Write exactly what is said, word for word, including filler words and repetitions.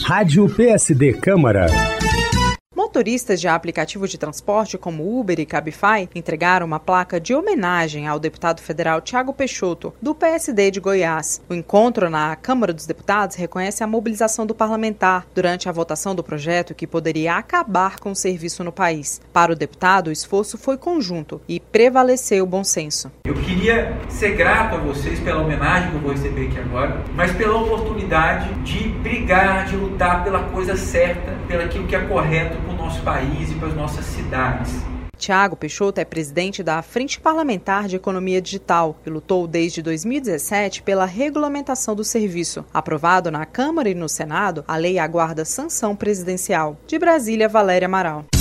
Rádio P S D Câmara. Motoristas de aplicativo de transporte como Uber e Cabify entregaram uma placa de homenagem ao deputado federal Thiago Peixoto, do P S D de Goiás. O encontro na Câmara dos Deputados reconhece a mobilização do parlamentar durante a votação do projeto que poderia acabar com o serviço no país. Para o deputado, o esforço foi conjunto e prevaleceu o bom senso. Eu queria ser grato a vocês pela homenagem que eu vou receber aqui agora, mas pela oportunidade de brigar, de lutar pela coisa certa, pelo aquilo que é correto para o nosso país e para as nossas cidades. Thiago Peixoto é presidente da Frente Parlamentar de Economia Digital e lutou desde dois mil e dezessete pela regulamentação do serviço. Aprovado na Câmara e no Senado, a lei aguarda sanção presidencial. De Brasília, Valéria Amaral.